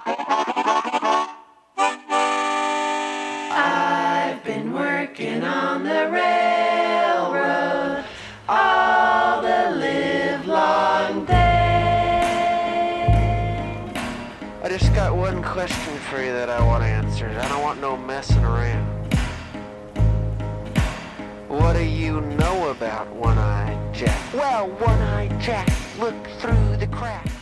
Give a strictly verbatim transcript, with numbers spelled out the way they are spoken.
I've been working on the railroad all the livelong day. I just got one question for you that I want answered. I don't want no messing around. What do you know about One-Eyed Jack? Well, One-Eyed Jack looked through the crack.